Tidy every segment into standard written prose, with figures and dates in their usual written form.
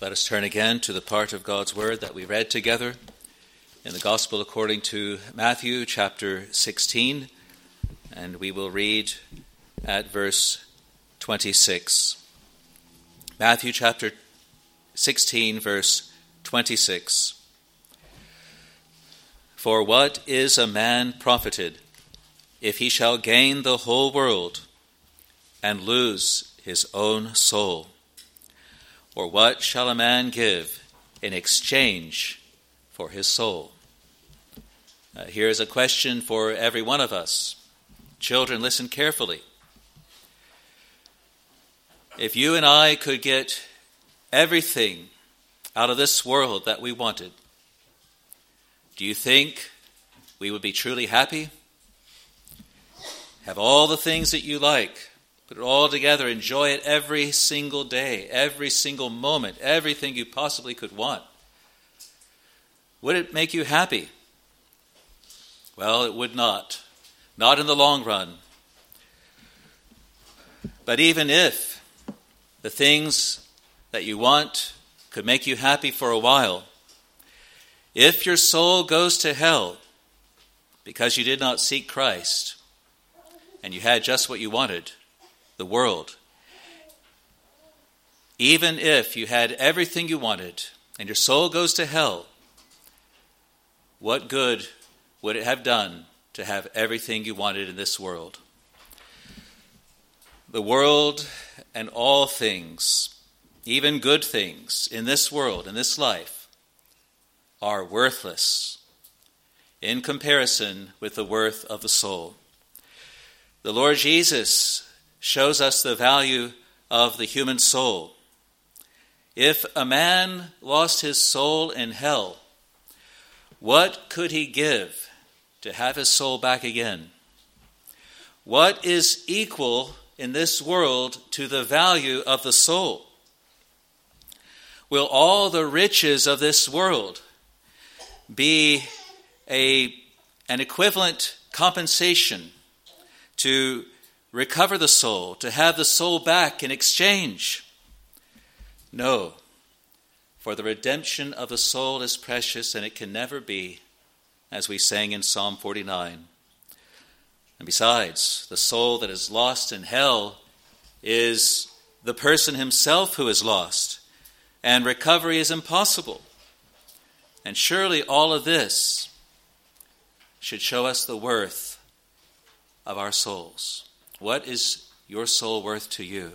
Let us turn again to the part of God's Word that we read together in the Gospel according to Matthew chapter 16, and we will read at verse 26. Matthew chapter 16, verse 26. For what is a man profited if he shall gain the whole world and lose his own soul? Or what shall a man give in exchange for his soul? Here is a question for every one of us. Children, listen carefully. If you and I could get everything out of this world that we wanted, do you think we would be truly happy? Have all the things that you like, put it all together, enjoy it every single day, every single moment, everything you possibly could want. Would it make you happy? Well, it would not. Not in the long run. But even if the things that you want could make you happy for a while, if your soul goes to hell because you did not seek Christ and you had just what you wanted, the world, even if you had everything you wanted and your soul goes to hell, what good would it have done to have everything you wanted in this world? The world and all things, even good things in this world, in this life, are worthless in comparison with the worth of the soul. The Lord Jesus shows us the value of the human soul. If a man lost his soul in hell, what could he give to have his soul back again? What is equal in this world to the value of the soul? Will all the riches of this world be an equivalent compensation to recover the soul, to have the soul back in exchange? No, for the redemption of the soul is precious, and it can never be, as we sang in Psalm 49. And besides, the soul that is lost in hell is the person himself who is lost, and recovery is impossible. And surely all of this should show us the worth of our souls. What is your soul worth to you?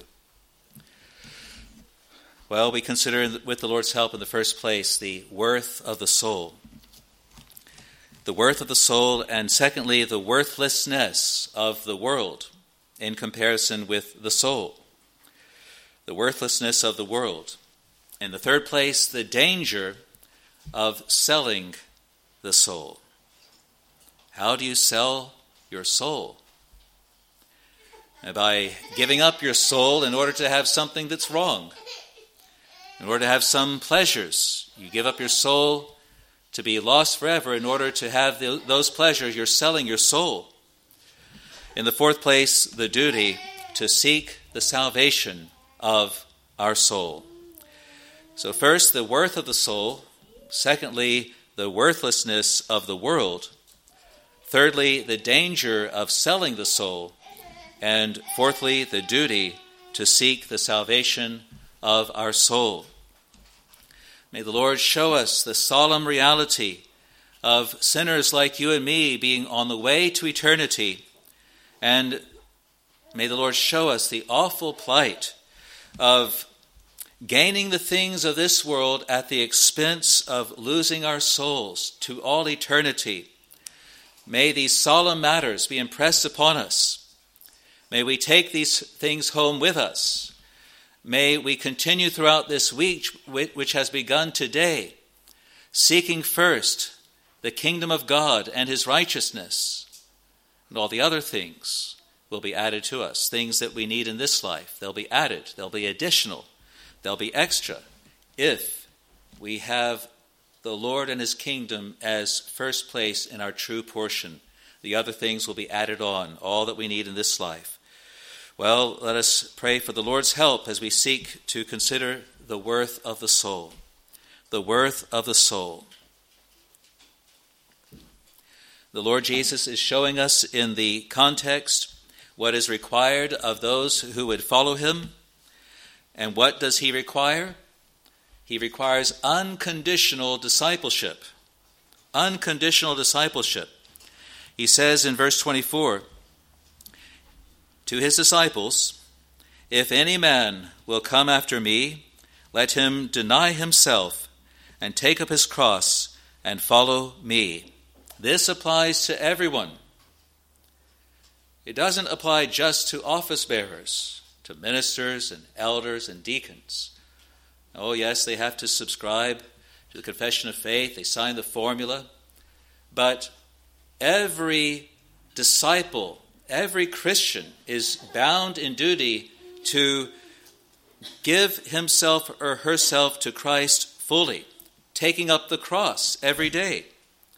Well, we consider with the Lord's help in the first place the worth of the soul. The worth of the soul, and secondly, the worthlessness of the world in comparison with the soul. The worthlessness of the world. In the third place, the danger of selling the soul. How do you sell your soul? By giving up your soul in order to have something that's wrong. In order to have some pleasures. You give up your soul to be lost forever in order to have those pleasures. You're selling your soul. In the fourth place, the duty to seek the salvation of our soul. So first, the worth of the soul. Secondly, the worthlessness of the world. Thirdly, the danger of selling the soul. And fourthly, the duty to seek the salvation of our soul. May the Lord show us the solemn reality of sinners like you and me being on the way to eternity. And may the Lord show us the awful plight of gaining the things of this world at the expense of losing our souls to all eternity. May these solemn matters be impressed upon us. May we take these things home with us. May we continue throughout this week, which has begun today, seeking first the kingdom of God and his righteousness, and all the other things will be added to us. Things that we need in this life, they'll be added, they'll be additional, they'll be extra, if we have the Lord and his kingdom as first place in our true portion. The other things will be added on, all that we need in this life. Well, let us pray for the Lord's help as we seek to consider the worth of the soul. The worth of the soul. The Lord Jesus is showing us in the context what is required of those who would follow him. And what does he require? He requires unconditional discipleship. Unconditional discipleship. He says in verse 24 to his disciples, "If any man will come after me, let him deny himself and take up his cross and follow me." This applies to everyone. It doesn't apply just to office bearers, to ministers and elders and deacons. Oh yes, they have to subscribe to the confession of faith, they sign the formula, but every disciple, every Christian is bound in duty to give himself or herself to Christ fully, taking up the cross every day.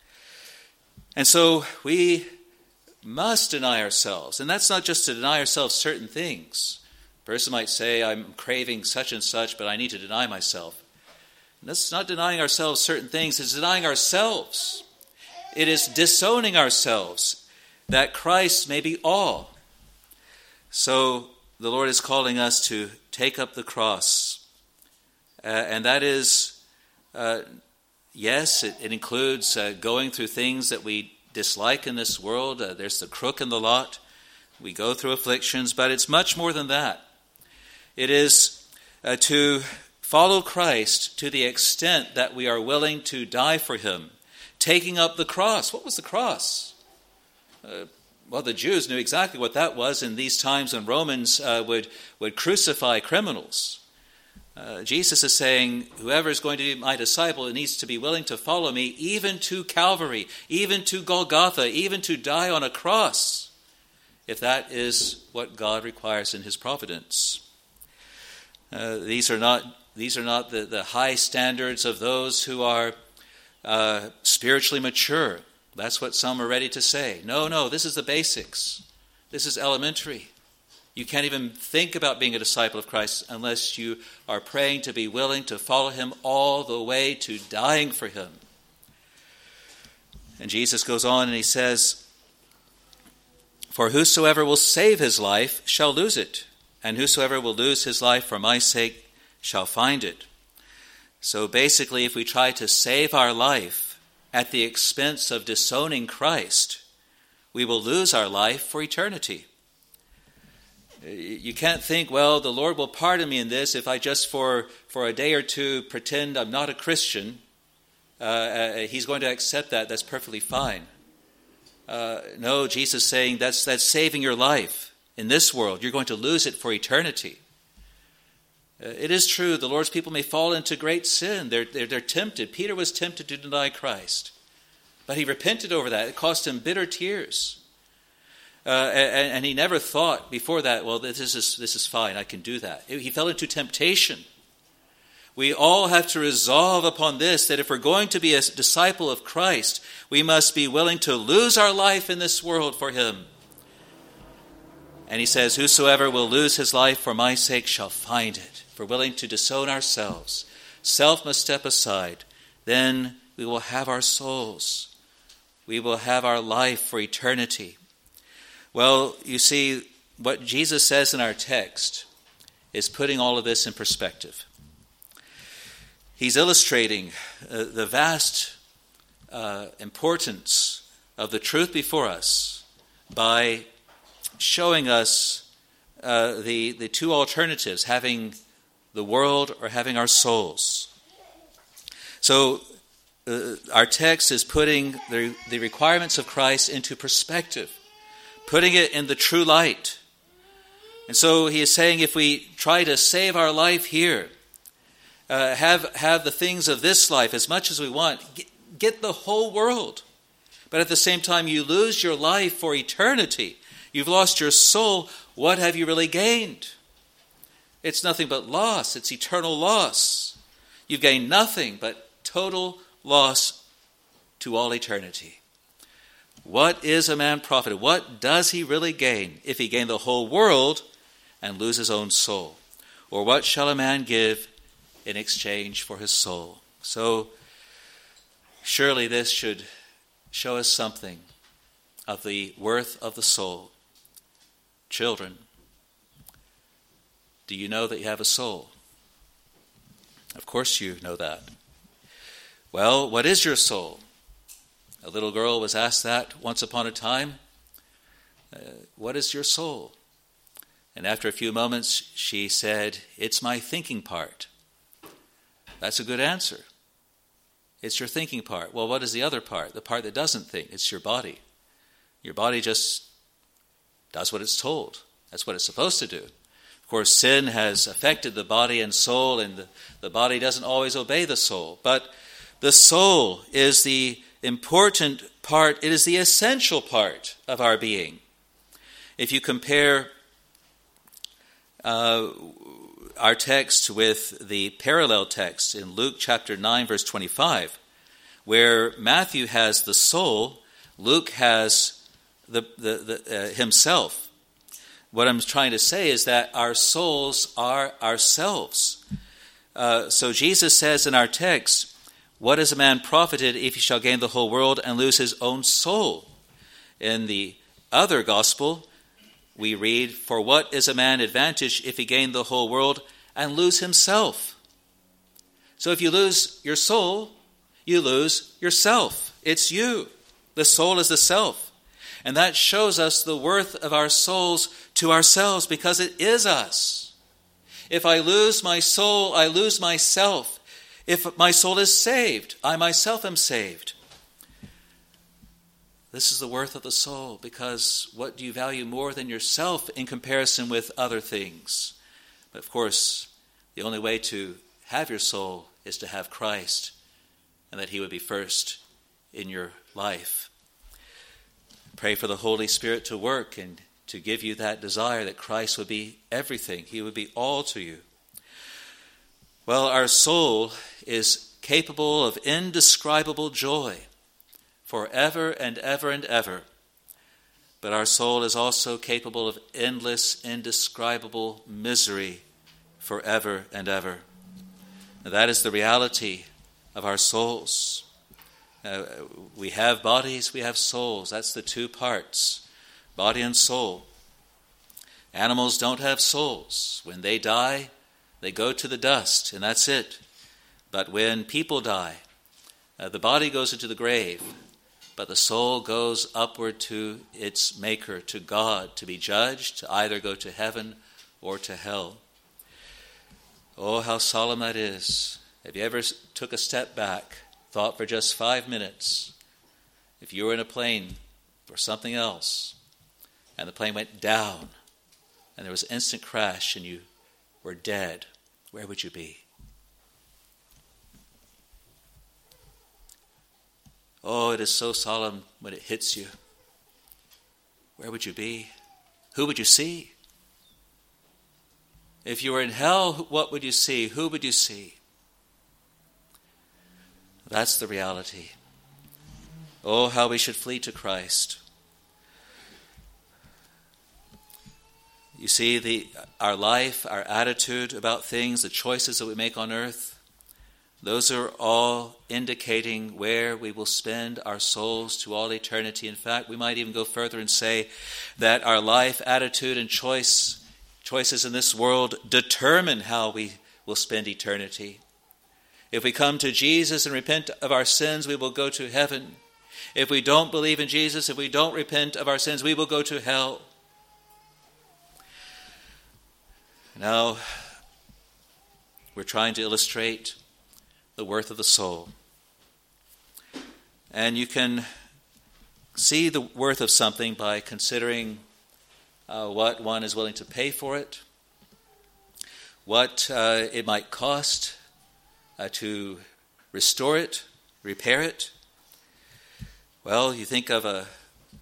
And so we must deny ourselves. And that's not just to deny ourselves certain things. A person might say, I'm craving such and such, but I need to deny myself. And that's not denying ourselves certain things. It's denying ourselves. It is disowning ourselves that Christ may be all. So the Lord is calling us to take up the cross. And that is... yes, it includes going through things that we dislike in this world. There's the crook in the lot. We go through afflictions, but it's much more than that. It is to follow Christ to the extent that we are willing to die for him, taking up the cross. What was the cross? Well, the Jews knew exactly what that was in these times when Romans would crucify criminals. Jesus is saying, whoever is going to be my disciple needs to be willing to follow me even to Calvary, even to Golgotha, even to die on a cross, if that is what God requires in his providence. These are not the high standards of those who are spiritually mature. That's what some are ready to say. No, this is the basics. This is elementary. You can't even think about being a disciple of Christ unless you are praying to be willing to follow him all the way to dying for him. And Jesus goes on and he says, "For whosoever will save his life shall lose it, and whosoever will lose his life for my sake shall find it." So basically, if we try to save our life at the expense of disowning Christ, we will lose our life for eternity. You can't think, well, the Lord will pardon me in this if I just for a day or two pretend I'm not a Christian. He's going to accept that. That's perfectly fine. No, Jesus is saying that's saving your life in this world. You're going to lose it for eternity. It is true, the Lord's people may fall into great sin. They're tempted. Peter was tempted to deny Christ. But he repented over that. It cost him bitter tears. And he never thought before that, well, this is fine, I can do that. He fell into temptation. We all have to resolve upon this, that if we're going to be a disciple of Christ, we must be willing to lose our life in this world for him. And he says, whosoever will lose his life for my sake shall find it. If we're willing to disown ourselves, self must step aside. Then we will have our souls. We will have our life for eternity. Well, you see, what Jesus says in our text is putting all of this in perspective. He's illustrating the vast importance of the truth before us by showing us the two alternatives, having the world or having our souls. So our text is putting the requirements of Christ into perspective, putting it in the true light. And so he is saying if we try to save our life here, have the things of this life as much as we want, get the whole world. But at the same time, you lose your life for eternity. You've lost your soul. What have you really gained? It's nothing but loss. It's eternal loss. You've gained nothing but total loss to all eternity. What is a man profited? What does he really gain if he gain the whole world and lose his own soul? Or what shall a man give in exchange for his soul. So surely this should show us something of the worth of the soul. Children, do you know that you have a soul? Of course you know that. Well, what is your soul? A little girl was asked that once upon a time. What is your soul? And after a few moments, she said, it's my thinking part. That's a good answer. It's your thinking part. Well, what is the other part? The part that doesn't think. It's your body. Your body just does what it's told. That's what it's supposed to do. Of course, sin has affected the body and soul, and the body doesn't always obey the soul. But the soul is the important part. It is the essential part of our being. If you compare our text with the parallel text in Luke chapter 9, verse 25, where Matthew has the soul, Luke has the himself. What I'm trying to say is that our souls are ourselves. So Jesus says in our text, what is a man profited if he shall gain the whole world and lose his own soul? In the other gospel, we read, for what is a man advantage if he gain the whole world and lose himself? So if you lose your soul, you lose yourself. It's you. The soul is the self. And that shows us the worth of our souls to ourselves, because it is us. If I lose my soul, I lose myself. If my soul is saved, I myself am saved. This is the worth of the soul, because what do you value more than yourself in comparison with other things? But of course, the only way to have your soul is to have Christ, and that he would be first in your life. Pray for the Holy Spirit to work and to give you that desire that Christ would be everything. He would be all to you. Well, our soul is capable of indescribable joy forever and ever and ever. But our soul is also capable of endless, indescribable misery forever and ever. Now, that is the reality of our souls. We have bodies, we have souls. That's the two parts, body and soul. Animals don't have souls. When they die, they go to the dust, and that's it. But when people die, the body goes into the grave, but the soul goes upward to its maker, to God, to be judged, to either go to heaven or to hell. Oh, how solemn that is. Have you ever took a step back, thought for just 5 minutes, if you were in a plane or something else, and the plane went down, and there was an instant crash, and you were dead, where would you be? Oh, it is so solemn when it hits you. Where would you be? Who would you see? If you were in hell, what would you see? Who would you see? That's the reality. Oh, how we should flee to Christ. You see, our life, our attitude about things, the choices that we make on earth, those are all indicating where we will spend our souls to all eternity. In fact, we might even go further and say that our life, attitude, and choices in this world determine how we will spend eternity. If we come to Jesus and repent of our sins, we will go to heaven. If we don't believe in Jesus, if we don't repent of our sins, we will go to hell. Now, we're trying to illustrate the worth of the soul. And you can see the worth of something by considering what one is willing to pay for it, what it might cost to restore it, repair it. Well, you think of a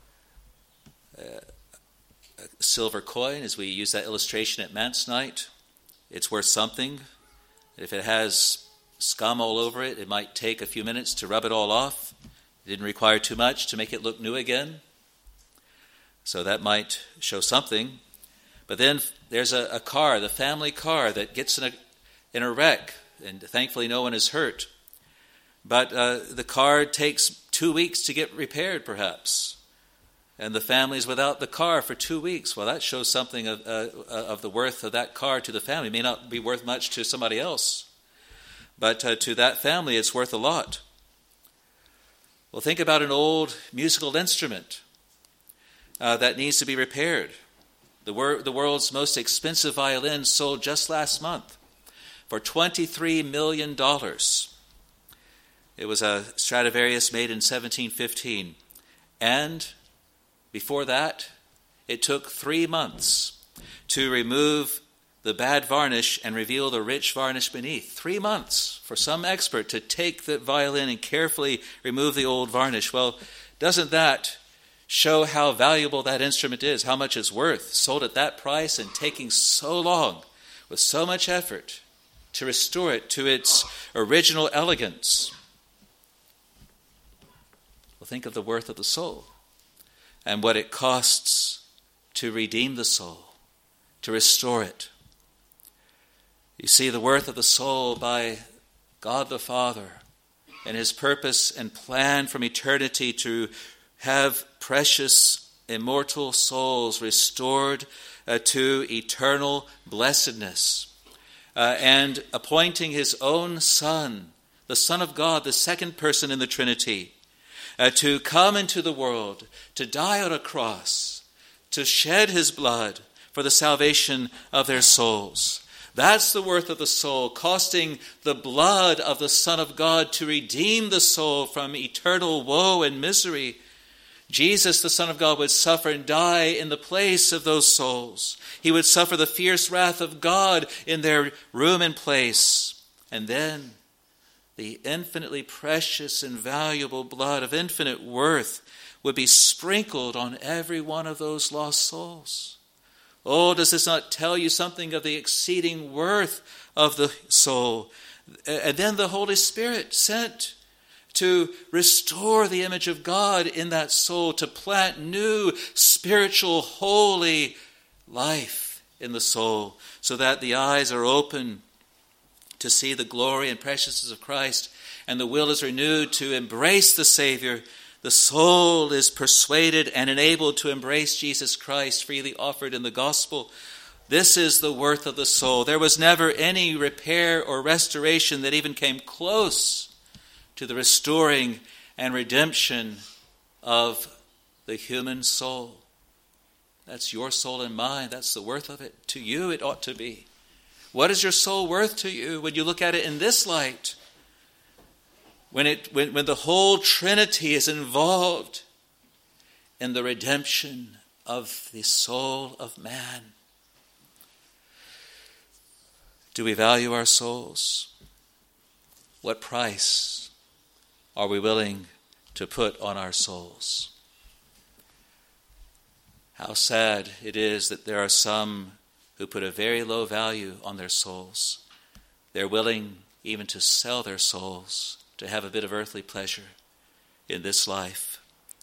silver coin, as we use that illustration at Manse Night. It's worth something. If it has scum all over it, it might take a few minutes to rub it all off. It didn't require too much to make it look new again. So that might show something. But then there's a car, the family car, that gets in a wreck and thankfully no one is hurt. But the car takes 2 weeks to get repaired, perhaps. And the family's without the car for 2 weeks. Well, that shows something of the worth of that car to the family. It may not be worth much to somebody else, but to that family it's worth a lot. Well, think about an old musical instrument that needs to be repaired. The world's most expensive violin sold just last month for $23 million. It was a Stradivarius made in 1715. And before that, it took 3 months to remove the bad varnish and reveal the rich varnish beneath. 3 months for some expert to take the violin and carefully remove the old varnish. Well, doesn't that show how valuable that instrument is, how much it's worth, sold at that price and taking so long, with so much effort, to restore it to its original elegance? Well, think of the worth of the soul and what it costs to redeem the soul, to restore it. You see the worth of the soul by God the Father and his purpose and plan from eternity to have precious immortal souls restored to eternal blessedness, and appointing his own Son, the Son of God, the second person in the Trinity, to come into the world, to die on a cross, to shed his blood for the salvation of their souls. That's the worth of the soul, costing the blood of the Son of God to redeem the soul from eternal woe and misery. Jesus, the Son of God, would suffer and die in the place of those souls. He would suffer the fierce wrath of God in their room and place. And then the infinitely precious and valuable blood of infinite worth would be sprinkled on every one of those lost souls. Oh, does this not tell you something of the exceeding worth of the soul? And then the Holy Spirit sent to restore the image of God in that soul, to plant new spiritual holy life in the soul, so that the eyes are open to see the glory and preciousness of Christ, and the will is renewed to embrace the Savior. The soul is persuaded and enabled to embrace Jesus Christ freely offered in the gospel. This is the worth of the soul. There was never any repair or restoration that even came close to the restoring and redemption of the human soul. That's your soul and mine. That's the worth of it. To you it ought to be. What is your soul worth to you when you look at it in this light? When the whole Trinity is involved in the redemption of the soul of man. Do we value our souls? What price are we willing to put on our souls? How sad it is that there are some who put a very low value on their souls. They're willing even to sell their souls to have a bit of earthly pleasure in this life.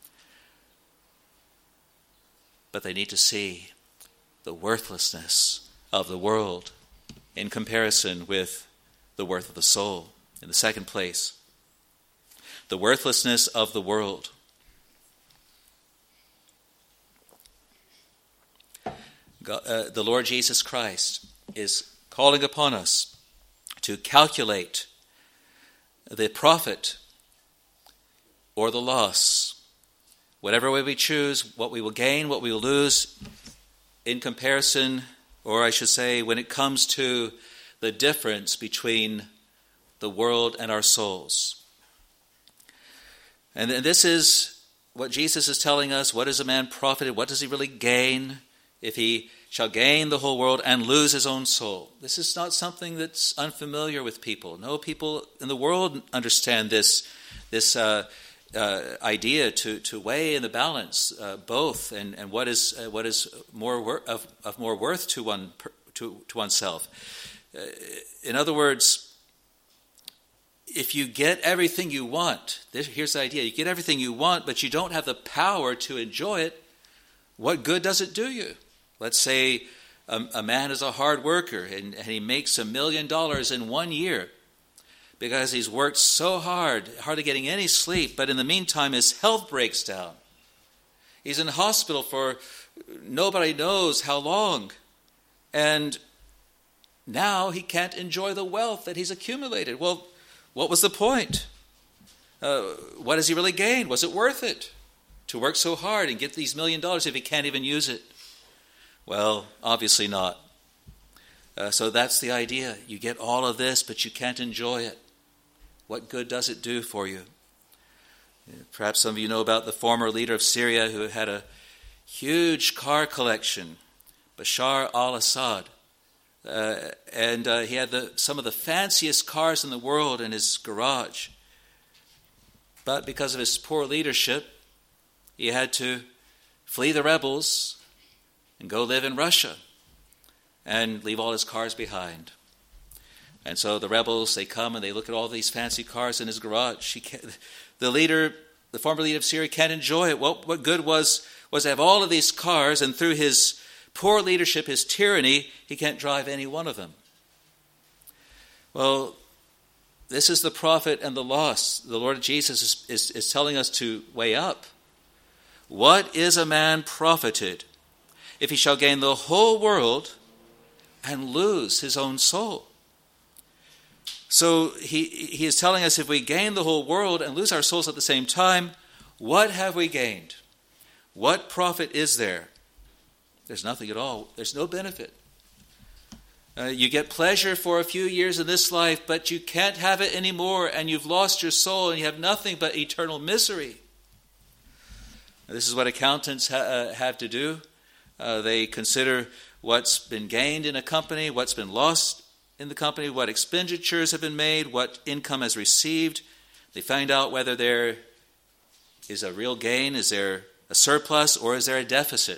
But they need to see the worthlessness of the world in comparison with the worth of the soul. In the second place, the worthlessness of the world. God, the Lord Jesus Christ is calling upon us to calculate the profit or the loss, whatever way we choose, what we will gain, what we will lose in comparison, or I should say when it comes to the difference between the world and our souls. And this is what Jesus is telling us. What is a man profited? What does he really gain if he shall gain the whole world and lose his own soul? This is not something that's unfamiliar with people. No, people in the world understand this idea to weigh in the balance both, and what is more of more worth to oneself. In other words, if you get everything you want, here's the idea: you get everything you want, but you don't have the power to enjoy it. What good does it do you? Let's say a man is a hard worker and he makes $1 million in 1 year. because he's worked so hard, hardly getting any sleep, but in the meantime his health breaks down. He's in hospital for nobody knows how long, and now he can't enjoy the wealth that he's accumulated. Well, what was the point? What has he really gained? Was it worth it to work so hard and get these $1 million if he can't even use it? Well, obviously not. So that's the idea. You get all of this, but you can't enjoy it. What good does it do for you? Perhaps some of you know about the former leader of Syria who had a huge car collection, Bashar al-Assad. And he had some of the fanciest cars in the world in his garage. But because of his poor leadership, he had to flee the rebels and go live in Russia and leave all his cars behind. And so the rebels, they come and they look at all these fancy cars in his garage. The former leader of Syria can't enjoy it. What good was to have all of these cars, and through his poor leadership, his tyranny, he can't drive any one of them. Well, this is the profit and the loss. The Lord Jesus is telling us to weigh up. What is a man profited if he shall gain the whole world and lose his own soul? So he is telling us if we gain the whole world and lose our souls at the same time, what have we gained? What profit is there? There's nothing at all. There's no benefit. You get pleasure for a few years in this life, but you can't have it anymore, and you've lost your soul, and you have nothing but eternal misery. This is what accountants have to do. They consider what's been gained in a company, what's been lost in the company, what expenditures have been made, what income has received. They find out whether there is a real gain, is there a surplus, or is there a deficit.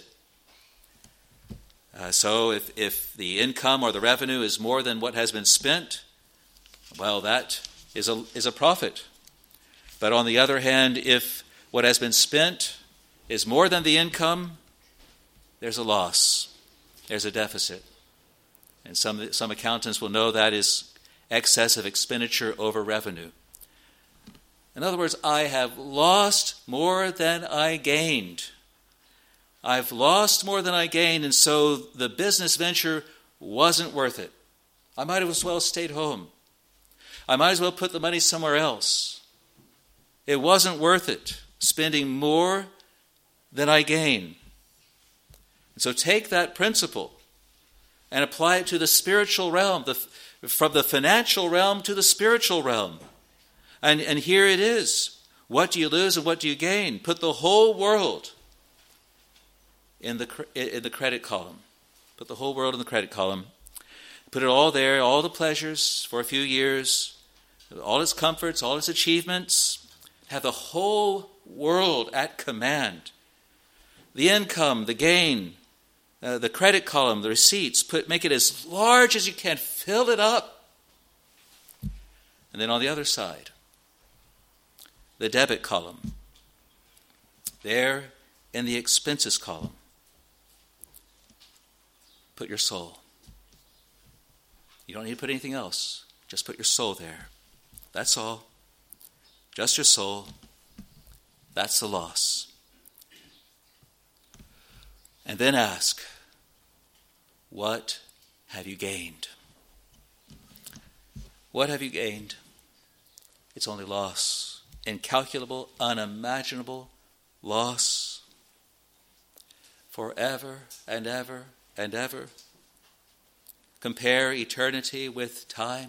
So if the income or the revenue is more than what has been spent, well, that is a profit. But on the other hand, if what has been spent is more than the income, there's a loss. There's a deficit. And some accountants will know that is excessive expenditure over revenue. In other words, I have lost more than I gained. I've lost more than I gained, and so the business venture wasn't worth it. I might as well stayed home. I might as well put the money somewhere else. It wasn't worth it, spending more than I gain. And so take that principle and apply it to the spiritual realm, from the financial realm to the spiritual realm. And here it is. What do you lose and what do you gain? Put the whole world in the credit column. Put the whole world in the credit column. Put it all there, all the pleasures for a few years, all its comforts, all its achievements. Have the whole world at command. The income, the gain, the credit column, the receipts, make it as large as you can. Fill it up. And then on the other side, the debit column. There in the expenses column, put your soul. You don't need to put anything else. Just put your soul there. That's all. Just your soul. That's the loss. And then ask, what have you gained? What have you gained? It's only loss. Incalculable, unimaginable loss. Forever and ever and ever. Compare eternity with time.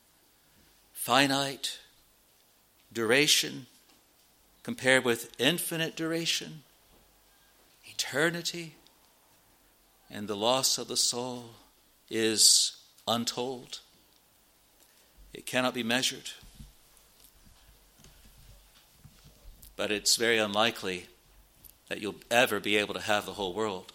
Finite duration compared with infinite duration. Eternity. And the loss of the soul is untold. It cannot be measured. But it's very unlikely that you'll ever be able to have the whole world.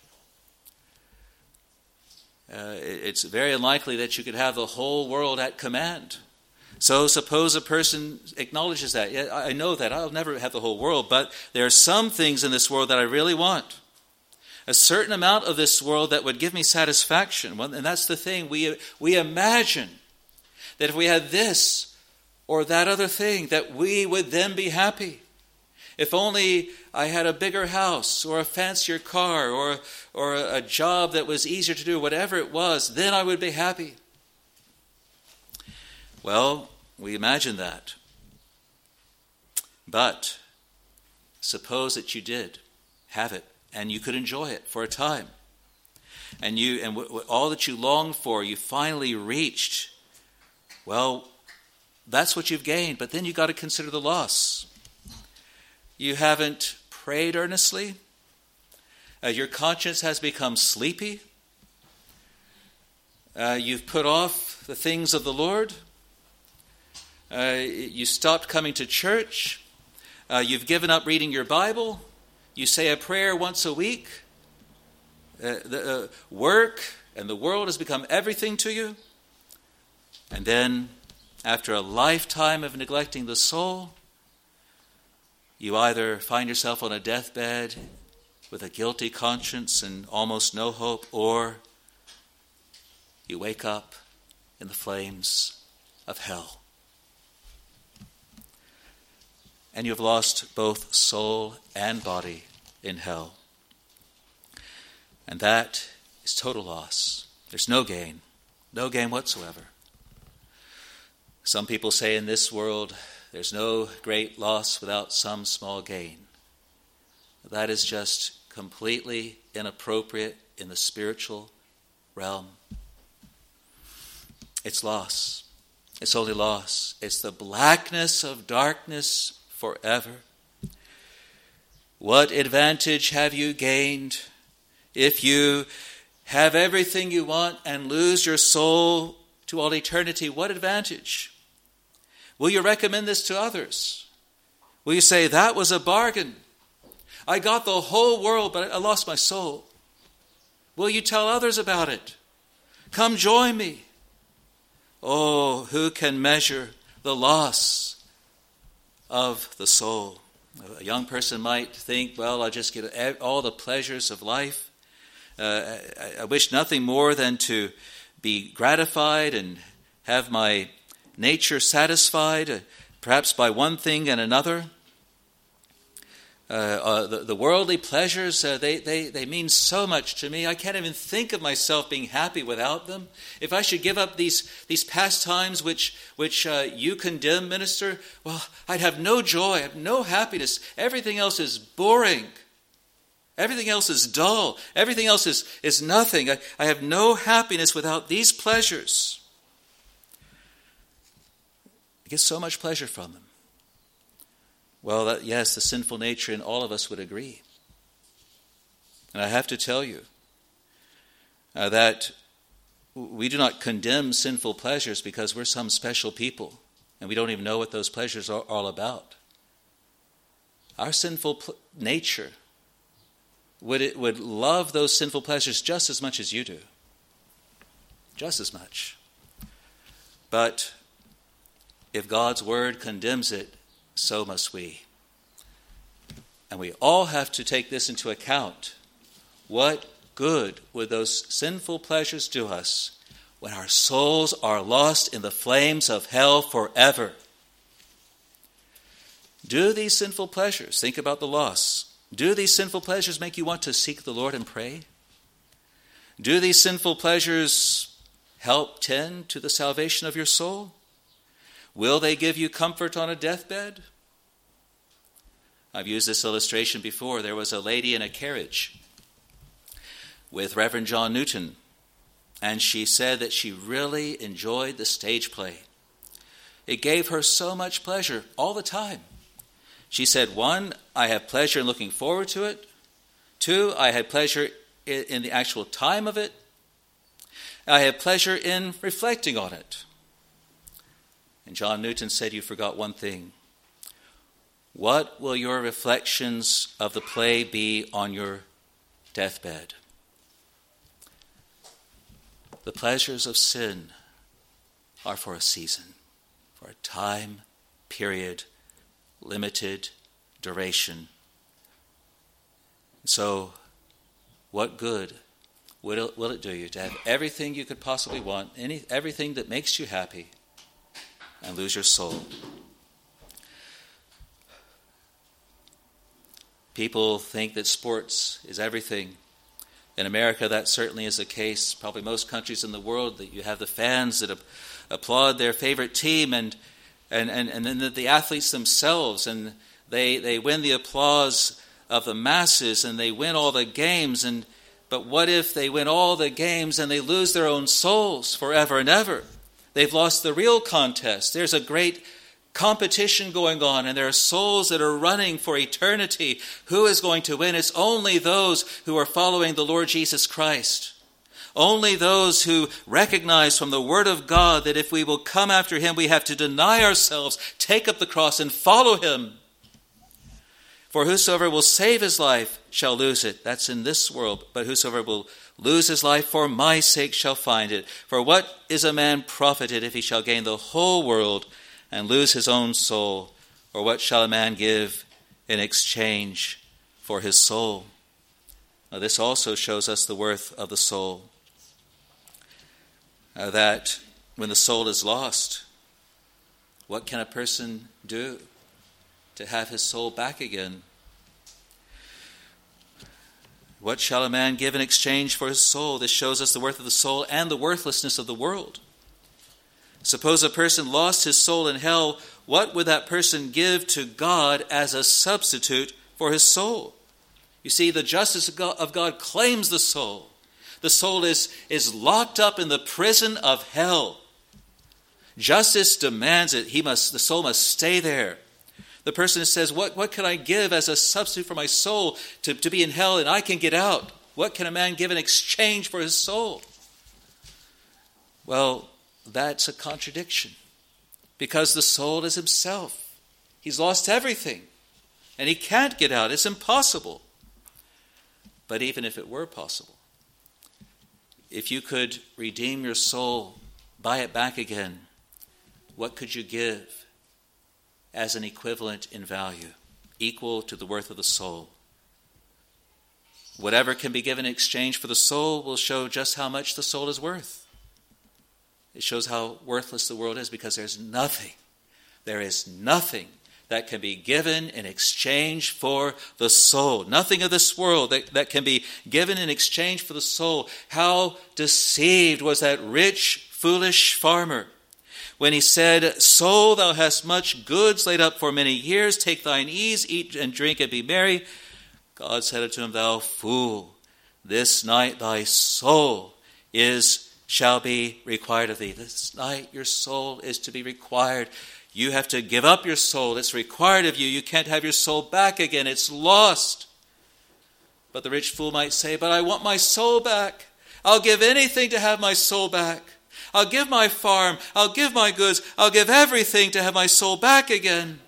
It's very unlikely that you could have the whole world at command. So suppose a person acknowledges that. Yeah, I know that I'll never have the whole world, but there are some things in this world that I really want. A certain amount of this world that would give me satisfaction. And that's the thing. We imagine that if we had this, or that other thing, that we would then be happy. If only I had a bigger house or a fancier car or a job that was easier to do, whatever it was, then I would be happy. Well, we imagine that. But suppose that you did have it and you could enjoy it for a time. And all that you longed for, you finally reached. Well, that's what you've gained, but then you've got to consider the loss. You haven't prayed earnestly. Your conscience has become sleepy. You've put off the things of the Lord. You stopped coming to church. You've given up reading your Bible. You say a prayer once a week. Work and the world has become everything to you. And then, after a lifetime of neglecting the soul, you either find yourself on a deathbed with a guilty conscience and almost no hope, or you wake up in the flames of hell. And you have lost both soul and body in hell. And that is total loss. There's no gain whatsoever. Some people say in this world, there's no great loss without some small gain. That is just completely inappropriate in the spiritual realm. It's loss. It's only loss. It's the blackness of darkness forever. What advantage have you gained if you have everything you want and lose your soul to all eternity? What advantage? Will you recommend this to others? Will you say, that was a bargain? I got the whole world, but I lost my soul. Will you tell others about it? Come join me. Oh, who can measure the loss of the soul? A young person might think, well, I'll just get all the pleasures of life. I wish nothing more than to be gratified and have my nature satisfied, perhaps by one thing and another. The worldly pleasures, they mean so much to me. I can't even think of myself being happy without them. If I should give up these pastimes which you condemn, minister, well, I'd have no joy, I'd have no happiness. Everything else is boring. Everything else is dull. Everything else is nothing. I have no happiness without these pleasures. I get so much pleasure from them. Well, yes, the sinful nature in all of us would agree. And I have to tell you that we do not condemn sinful pleasures because we're some special people and we don't even know what those pleasures are all about. Our sinful nature would love those sinful pleasures just as much as you do. Just as much. But if God's word condemns it, so must we. And we all have to take this into account. What good would those sinful pleasures do us when our souls are lost in the flames of hell forever? Do these sinful pleasures, think about the loss, do these sinful pleasures make you want to seek the Lord and pray? Do these sinful pleasures help tend to the salvation of your soul? Will they give you comfort on a deathbed? I've used this illustration before. There was a lady in a carriage with Reverend John Newton, and she said that she really enjoyed the stage play. It gave her so much pleasure all the time. She said, 1, I have pleasure in looking forward to it. 2, I had pleasure in the actual time of it. I had pleasure in reflecting on it. And John Newton said, you forgot one thing. What will your reflections of the play be on your deathbed? The pleasures of sin are for a season, for a time, period, limited duration. So, what good will it do you to have everything you could possibly want, everything that makes you happy, and lose your soul. People think that sports is everything. In America, that certainly is the case. Probably most countries in the world, that you have the fans that applaud their favorite team, and then the athletes themselves, and they win the applause of the masses, and they win all the games. But what if they win all the games and they lose their own souls forever and ever? They've lost the real contest. There's a great competition going on, and there are souls that are running for eternity. Who is going to win? It's only those who are following the Lord Jesus Christ. Only those who recognize from the Word of God that if we will come after Him, we have to deny ourselves, take up the cross, and follow Him. For whosoever will save his life shall lose it. That's in this world. But whosoever will lose his life for my sake shall find it. For what is a man profited if he shall gain the whole world and lose his own soul? Or what shall a man give in exchange for his soul? Now, this also shows us the worth of the soul. That when the soul is lost, what can a person do to have his soul back again? What shall a man give in exchange for his soul? This shows us the worth of the soul and the worthlessness of the world. Suppose a person lost his soul in hell, what would that person give to God as a substitute for his soul? You see, the justice of God claims the soul. The soul is locked up in the prison of hell. Justice demands it. The soul must stay there. The person says, what can I give as a substitute for my soul to be in hell and I can get out? What can a man give in exchange for his soul? Well, that's a contradiction, because the soul is himself. He's lost everything and he can't get out. It's impossible. But even if it were possible, if you could redeem your soul, buy it back again, what could you give as an equivalent in value, equal to the worth of the soul? Whatever can be given in exchange for the soul will show just how much the soul is worth. It shows how worthless the world is, because there is nothing that can be given in exchange for the soul. Nothing of this world that can be given in exchange for the soul. How deceived was that rich, foolish farmer when he said, "Soul, thou hast much goods laid up for many years. Take thine ease, eat and drink and be merry." God said unto him, "Thou fool, this night thy soul shall be required of thee." This night your soul is to be required. You have to give up your soul. It's required of you. You can't have your soul back again. It's lost. But the rich fool might say, "But I want my soul back. I'll give anything to have my soul back. I'll give my farm. I'll give my goods. I'll give everything to have my soul back again."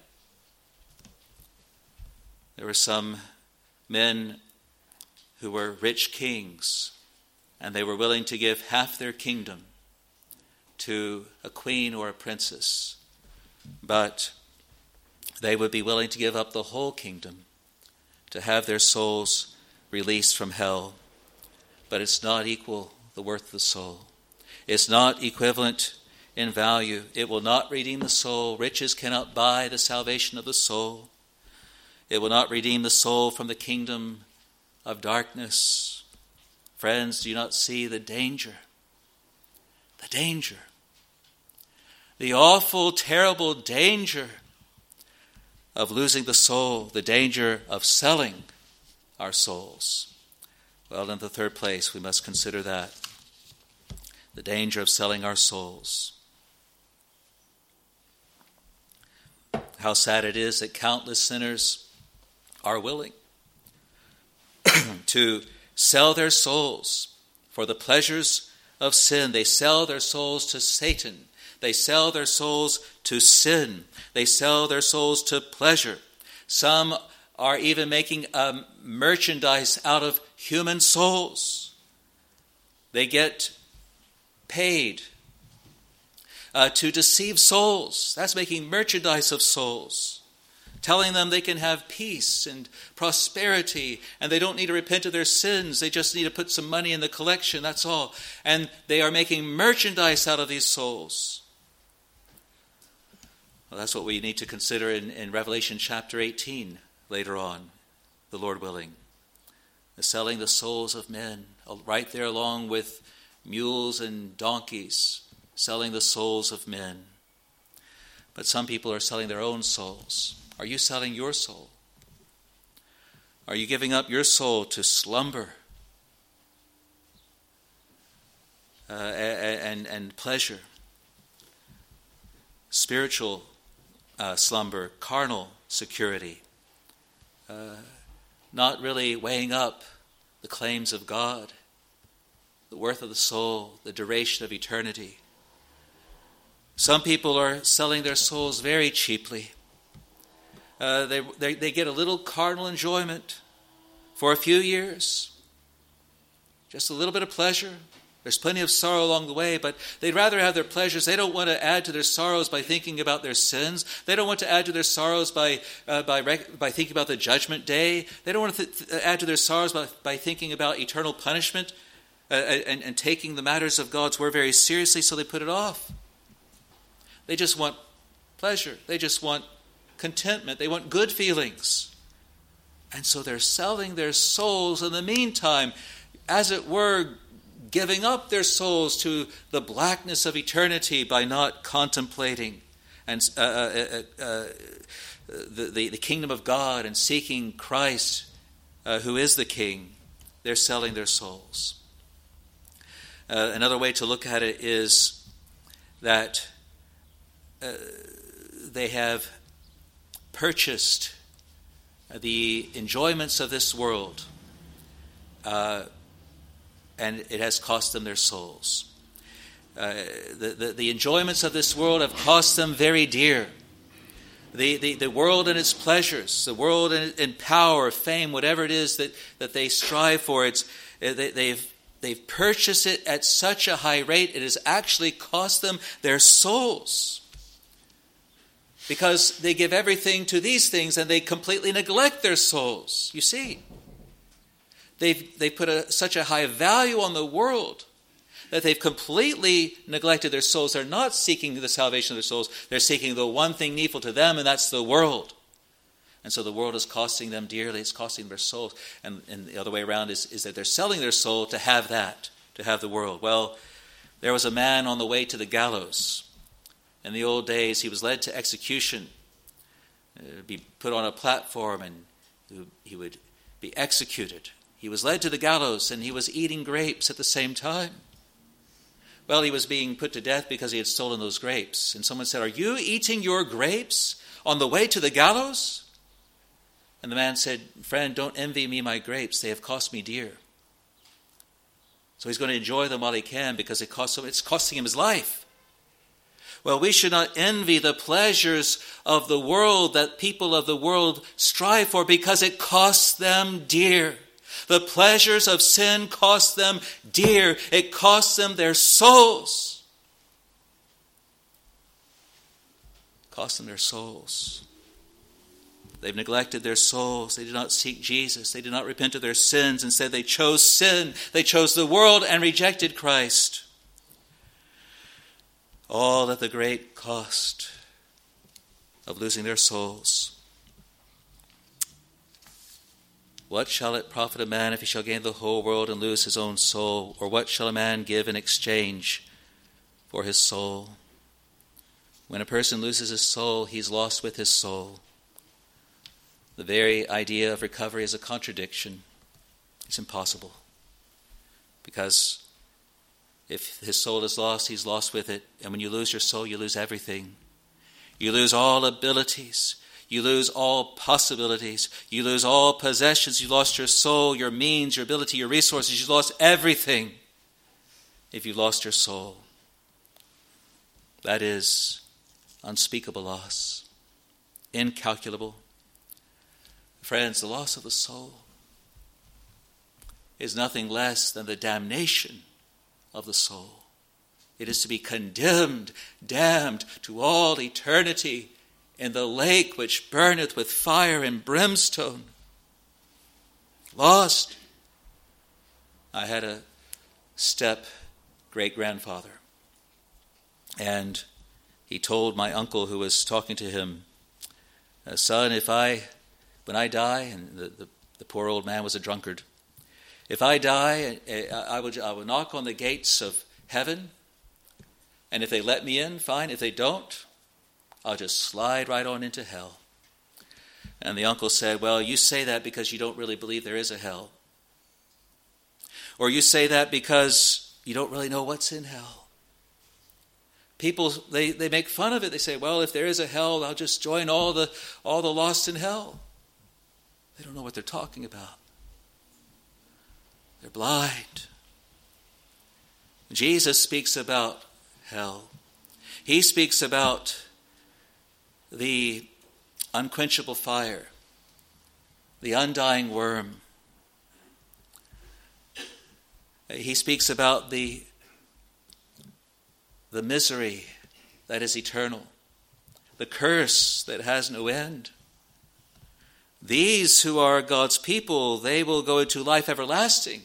There were some men who were rich kings, and they were willing to give half their kingdom to a queen or a princess. But they would be willing to give up the whole kingdom to have their souls released from hell. But it's not equal the worth of the soul. It's not equivalent in value. It will not redeem the soul. Riches cannot buy the salvation of the soul. It will not redeem the soul from the kingdom of darkness. Friends, do you not see the danger? The danger. The awful, terrible danger of losing the soul. The danger of selling our souls. Well, in the third place, we must consider that. The danger of selling our souls. How sad it is that countless sinners are willing to sell their souls for the pleasures of sin. They sell their souls to Satan. They sell their souls to sin. They sell their souls to pleasure. Some are even making merchandise out of human souls. They get paid to deceive souls. That's making merchandise of souls, telling them they can have peace and prosperity, and they don't need to repent of their sins. They just need to put some money in the collection, that's all. And they are making merchandise out of these souls. Well, that's what we need to consider in Revelation chapter 18 later on, the Lord willing. The selling the souls of men, right there along with mules and donkeys, selling the souls of men. But some people are selling their own souls. Are you selling your soul? Are you giving up your soul to slumber and pleasure? Spiritual slumber, carnal security, not really weighing up the claims of God, the worth of the soul, the duration of eternity. Some people are selling their souls very cheaply. They get a little carnal enjoyment for a few years, just a little bit of pleasure. There's plenty of sorrow along the way, but they'd rather have their pleasures. They don't want to add to their sorrows by thinking about their sins. They don't want to add to their sorrows by thinking about the judgment day. They don't want to add to their sorrows by thinking about eternal punishment and taking the matters of God's word very seriously, so they put it off. They just want pleasure. They just want contentment. They want good feelings. And so they're selling their souls in the meantime, as it were, giving up their souls to the blackness of eternity by not contemplating and the kingdom of God and seeking Christ, who is the King. They're selling their souls. Another way to look at it is that they have purchased the enjoyments of this world, and it has cost them their souls. The enjoyments of this world have cost them very dear. The world and its pleasures, the world and power, fame, whatever it is that they strive for, they've purchased it at such a high rate, it has actually cost them their souls. Because they give everything to these things and they completely neglect their souls. You see, they put such a high value on the world that they've completely neglected their souls. They're not seeking the salvation of their souls. They're seeking the one thing needful to them, and that's the world. And so the world is costing them dearly. It's costing their souls. And the other way around is that they're selling their soul to have that, to have the world. Well, there was a man on the way to the gallows. In the old days, he was led to execution, be put on a platform, and he would be executed. He was led to the gallows, and he was eating grapes at the same time. Well, he was being put to death because he had stolen those grapes. And someone said, "Are you eating your grapes on the way to the gallows?" And the man said, "Friend, don't envy me my grapes. They have cost me dear." So he's going to enjoy them while he can because it's costing him his life. Well, we should not envy the pleasures of the world that people of the world strive for because it costs them dear. The pleasures of sin cost them dear. It costs them their souls. It cost them their souls. They've neglected their souls. They did not seek Jesus. They did not repent of their sins. Instead, they chose sin. They chose the world and rejected Christ. All at the great cost of losing their souls. What shall it profit a man if he shall gain the whole world and lose his own soul? Or what shall a man give in exchange for his soul? When a person loses his soul, he's lost with his soul. The very idea of recovery is a contradiction. It's impossible. Because if his soul is lost, he's lost with it. And when you lose your soul, you lose everything. You lose all abilities. You lose all possibilities. You lose all possessions. You lost your soul, your means, your ability, your resources. You lost everything if you lost your soul. That is unspeakable loss. Incalculable. Friends, the loss of the soul is nothing less than the damnation of the soul. It is to be condemned, damned to all eternity in the lake which burneth with fire and brimstone. Lost. I had a step great-grandfather, and he told my uncle who was talking to him, son, when I die, and the poor old man was a drunkard, if I die, I will knock on the gates of heaven, and if they let me in, fine. If they don't, I'll just slide right on into hell. And the uncle said, well, you say that because you don't really believe there is a hell. Or you say that because you don't really know what's in hell. People, they make fun of it. They say, well, if there is a hell, I'll just join all the lost in hell. They don't know what they're talking about. They're blind. Jesus speaks about hell. He speaks about the unquenchable fire, the undying worm. He speaks about the misery that is eternal, the curse that has no end. These who are God's people, they will go into life everlasting.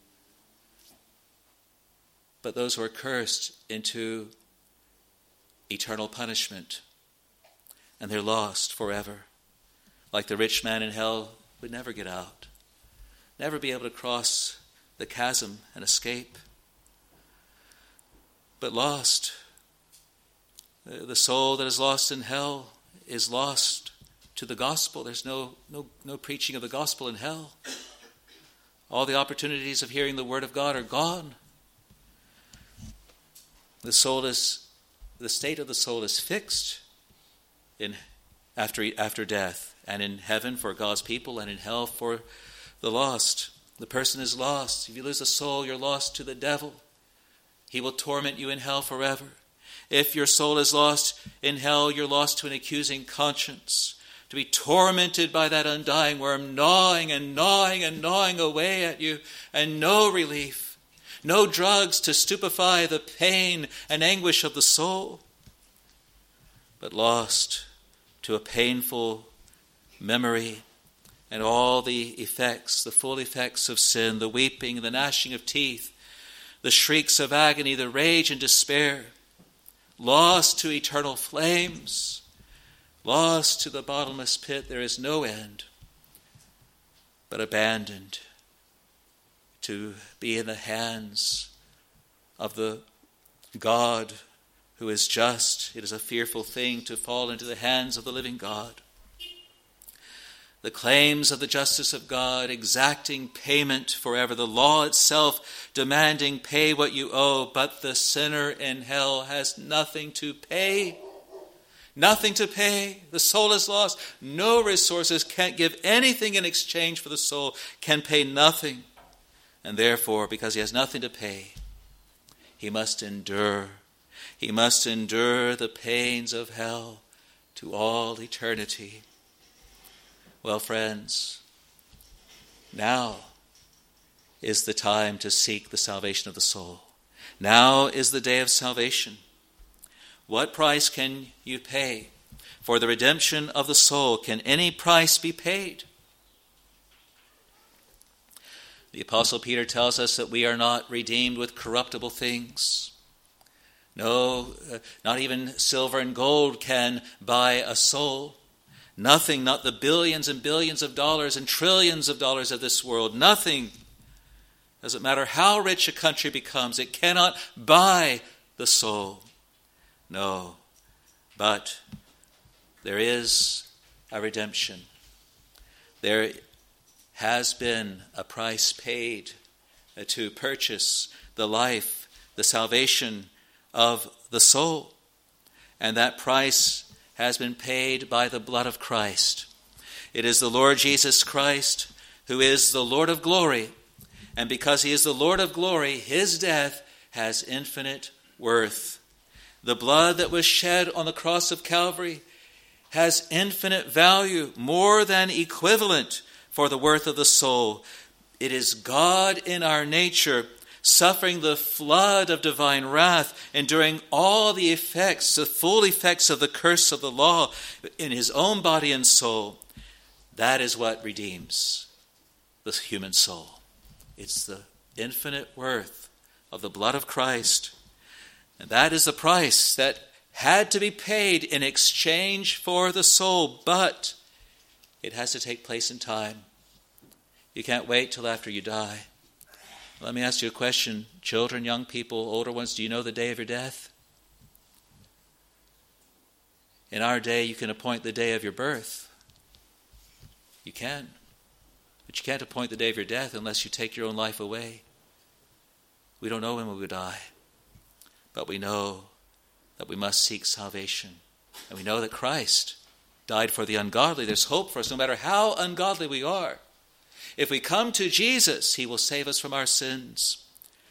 But those who are cursed into eternal punishment, and they're lost forever. Like the rich man in hell would never get out, never be able to cross the chasm and escape. But lost. The soul that is lost in hell is lost to the gospel. There's no preaching of the gospel in hell. All the opportunities of hearing the word of God are gone. The state of the soul is fixed after death, and in heaven for God's people, and in hell for the lost. The person is lost. If you lose a soul, you're lost to the devil. He will torment you in hell forever. If your soul is lost in hell, you're lost to an accusing conscience, to be tormented by that undying worm, gnawing and gnawing and gnawing away at you, and no relief, no drugs to stupefy the pain and anguish of the soul, but lost to a painful memory and all the effects, the full effects of sin, the weeping, the gnashing of teeth, the shrieks of agony, the rage and despair, lost to eternal flames, lost to the bottomless pit. There is no end, but abandoned to be in the hands of the God who is just. It is a fearful thing to fall into the hands of the living God. The claims of the justice of God exacting payment forever, the law itself demanding pay what you owe, but the sinner in hell has nothing to pay. Nothing to pay. The soul is lost. No resources, can't give anything in exchange for the soul, can pay nothing. And therefore, because he has nothing to pay, he must endure. He must endure the pains of hell to all eternity. Well, friends, now is the time to seek the salvation of the soul. Now is the day of salvation. What price can you pay for the redemption of the soul? Can any price be paid? The Apostle Peter tells us that we are not redeemed with corruptible things. No, not even silver and gold can buy a soul. Nothing, not the billions and billions of dollars and trillions of dollars of this world. Nothing. Doesn't matter how rich a country becomes, it cannot buy the soul. No, but there is a redemption. There has been a price paid to purchase the life, the salvation of the soul. And that price has been paid by the blood of Christ. It is the Lord Jesus Christ who is the Lord of glory. And because he is the Lord of glory, his death has infinite worth. The blood that was shed on the cross of Calvary has infinite value, more than equivalent for the worth of the soul. It is God in our nature, suffering the flood of divine wrath, enduring all the effects, the full effects of the curse of the law in his own body and soul. That is what redeems the human soul. It's the infinite worth of the blood of Christ. And that is the price that had to be paid in exchange for the soul, but it has to take place in time. You can't wait till after you die. Let me ask you a question. Children, young people, older ones, do you know the day of your death? In our day, you can appoint the day of your birth. You can. But you can't appoint the day of your death unless you take your own life away. We don't know when we will die. But we know that we must seek salvation. And we know that Christ died for the ungodly. There's hope for us no matter how ungodly we are. If we come to Jesus, he will save us from our sins.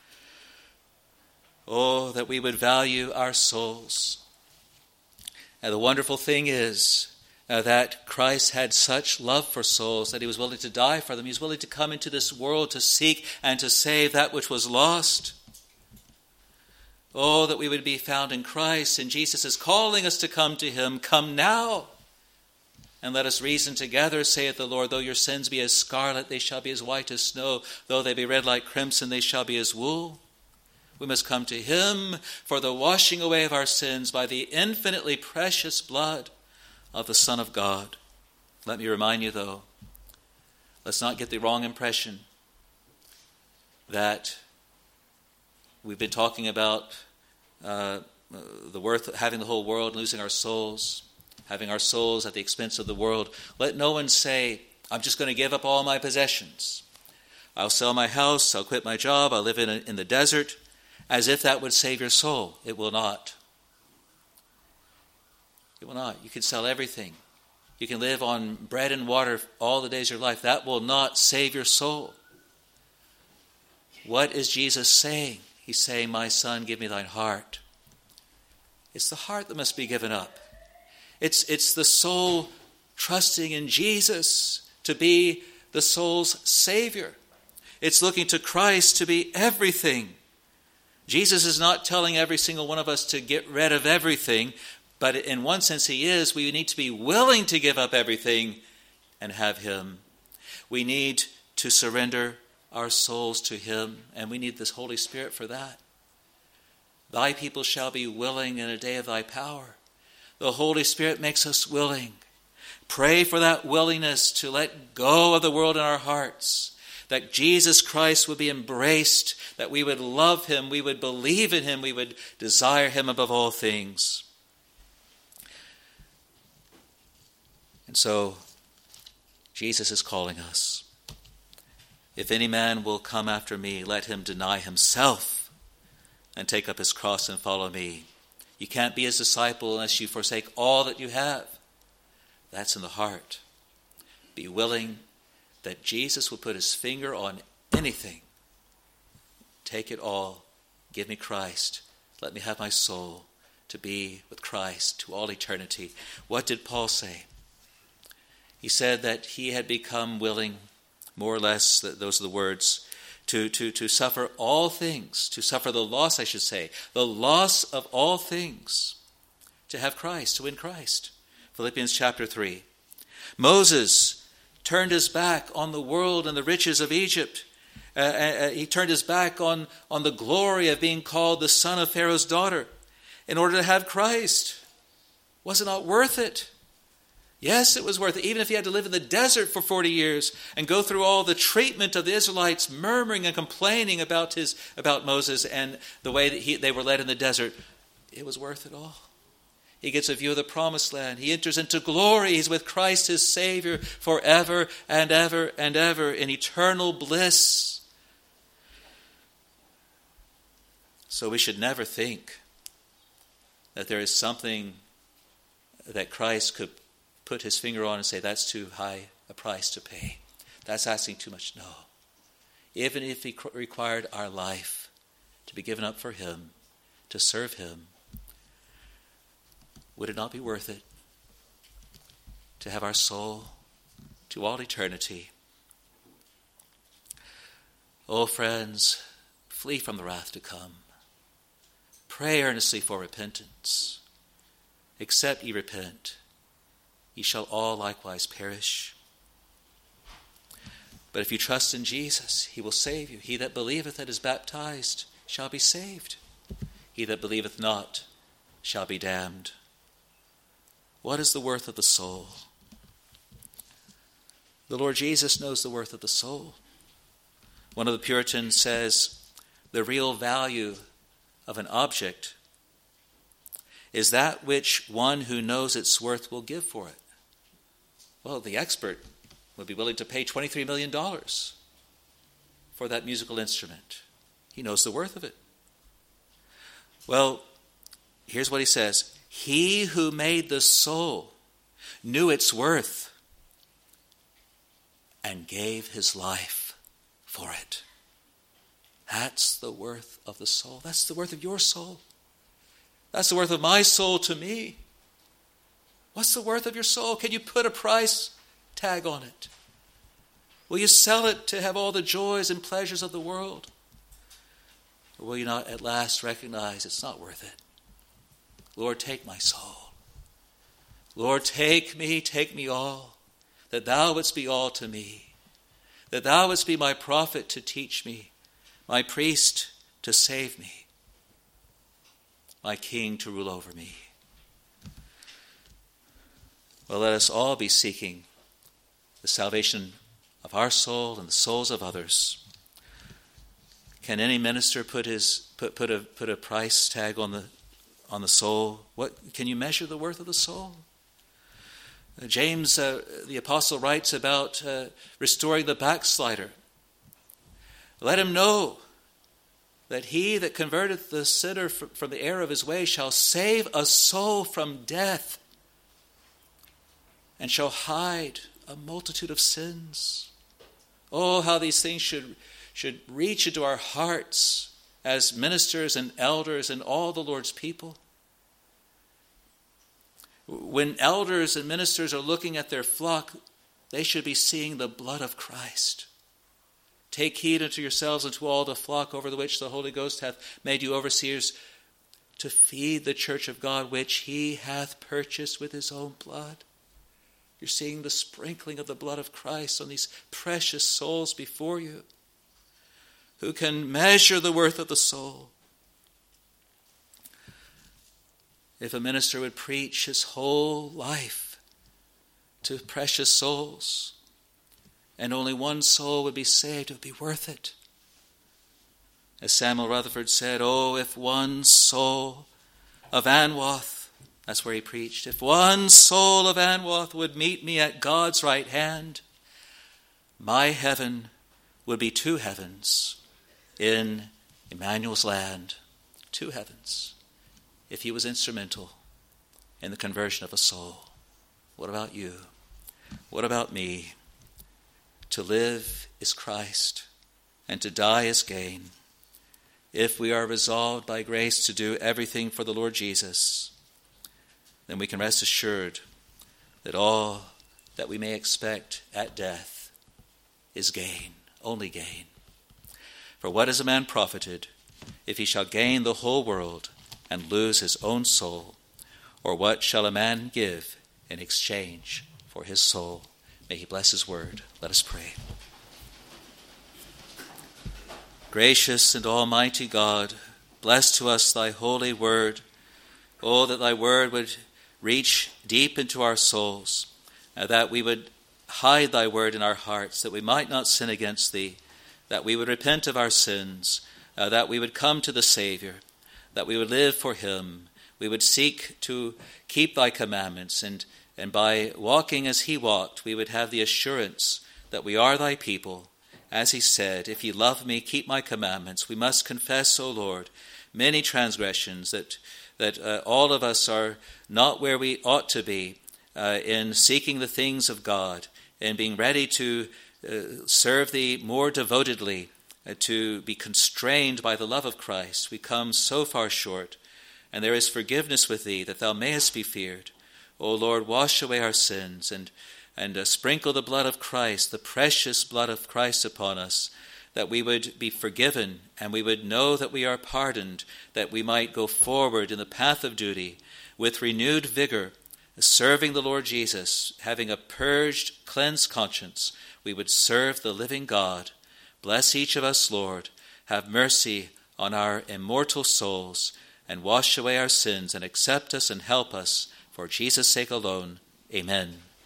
Oh, that we would value our souls. And the wonderful thing is that Christ had such love for souls that he was willing to die for them. He was willing to come into this world to seek and to save that which was lost. Oh, that we would be found in Christ. And Jesus is calling us to come to him. Come now. And let us reason together, saith the Lord, though your sins be as scarlet, they shall be as white as snow. Though they be red like crimson, they shall be as wool. We must come to him for the washing away of our sins by the infinitely precious blood of the Son of God. Let me remind you, though, let's not get the wrong impression that we've been talking about the worth of having the whole world, losing our souls. Having our souls at the expense of the world. Let no one say, I'm just going to give up all my possessions. I'll sell my house, I'll quit my job, I'll live in the desert, as if that would save your soul. It will not. It will not. You can sell everything. You can live on bread and water all the days of your life. That will not save your soul. What is Jesus saying? He's saying, my son, give me thine heart. It's the heart that must be given up. It's the soul trusting in Jesus to be the soul's Savior. It's looking to Christ to be everything. Jesus is not telling every single one of us to get rid of everything, but in one sense he is. We need to be willing to give up everything and have him. We need to surrender our souls to him, and we need this Holy Spirit for that. Thy people shall be willing in a day of thy power. The Holy Spirit makes us willing. Pray for that willingness to let go of the world in our hearts, that Jesus Christ would be embraced, that we would love him, we would believe in him, we would desire him above all things. And so, Jesus is calling us. If any man will come after me, let him deny himself and take up his cross and follow me. You can't be his disciple unless you forsake all that you have. That's in the heart. Be willing that Jesus will put his finger on anything. Take it all. Give me Christ. Let me have my soul to be with Christ to all eternity. What did Paul say? He said that he had become willing, more or less, those are the words, to suffer all things, to suffer the loss, I should say, the loss of all things, to have Christ, to win Christ. Philippians chapter 3. Moses turned his back on the world and the riches of Egypt. He turned his back on the glory of being called the son of Pharaoh's daughter in order to have Christ. Was it not worth it? Yes, it was worth it, even if he had to live in the desert for 40 years and go through all the treatment of the Israelites murmuring and complaining about Moses and the way that they were led in the desert. It was worth it all. He gets a view of the promised land. He enters into glory. He's with Christ, his Savior, forever and ever and ever in eternal bliss. So we should never think that there is something that Christ could put his finger on and say, that's too high a price to pay. That's asking too much. No. Even if he required our life to be given up for him, to serve him, would it not be worth it to have our soul to all eternity? Oh, friends, flee from the wrath to come. Pray earnestly for repentance. Except ye repent, ye shall all likewise perish. But if you trust in Jesus, he will save you. He that believeth and is baptized shall be saved. He that believeth not shall be damned. What is the worth of the soul? The Lord Jesus knows the worth of the soul. One of the Puritans says, the real value of an object is that which one who knows its worth will give for it. Well, the expert would be willing to pay $23 million for that musical instrument. He knows the worth of it. Well, here's what he says. He who made the soul knew its worth and gave his life for it. That's the worth of the soul. That's the worth of your soul. That's the worth of my soul to me. What's the worth of your soul? Can you put a price tag on it? Will you sell it to have all the joys and pleasures of the world? Or will you not at last recognize it's not worth it? Lord, take my soul. Lord, take me all, that thou wouldst be all to me, that thou wouldst be my prophet to teach me, my priest to save me, my king to rule over me. Well, let us all be seeking the salvation of our soul and the souls of others. Can any minister put a price tag on the soul? What can you measure the worth of the soul? James, the apostle, writes about restoring the backslider. Let him know that he that converteth the sinner from the error of his way shall save a soul from death and shall hide a multitude of sins. Oh, how these things should reach into our hearts as ministers and elders and all the Lord's people. When elders and ministers are looking at their flock, they should be seeing the blood of Christ. Take heed unto yourselves and to all the flock over the which the Holy Ghost hath made you overseers, to feed the church of God, which he hath purchased with his own blood. You're seeing the sprinkling of the blood of Christ on these precious souls before you. Who can measure the worth of the soul? If a minister would preach his whole life to precious souls, and only one soul would be saved, it would be worth it. As Samuel Rutherford said, oh, if one soul of Anwath, that's where he preached, if one soul of Anwath would meet me at God's right hand, my heaven would be two heavens in Emmanuel's land. Two heavens, if he was instrumental in the conversion of a soul. What about you? What about me? To live is Christ, and to die is gain. If we are resolved by grace to do everything for the Lord Jesus, then we can rest assured that all that we may expect at death is gain, only gain. For what is a man profited if he shall gain the whole world and lose his own soul? Or what shall a man give in exchange for his soul? May he bless his word. Let us pray. Gracious and almighty God, bless to us thy holy word. Oh, that thy word would reach deep into our souls, that we would hide thy word in our hearts, that we might not sin against thee, that we would repent of our sins, that we would come to the Savior, that we would live for him, we would seek to keep thy commandments, and by walking as he walked, we would have the assurance that we are thy people. As he said, if ye love me, keep my commandments. We must confess, O Lord, many transgressions, that all of us are not where we ought to be in seeking the things of God and being ready to serve thee more devotedly, to be constrained by the love of Christ. We come so far short, and there is forgiveness with thee that thou mayest be feared. O Lord, wash away our sins and sprinkle the blood of Christ, the precious blood of Christ upon us, that we would be forgiven and we would know that we are pardoned, that we might go forward in the path of duty with renewed vigor, serving the Lord Jesus, having a purged, cleansed conscience. We would serve the living God. Bless each of us, Lord. Have mercy on our immortal souls, and wash away our sins and accept us and help us for Jesus' sake alone. Amen.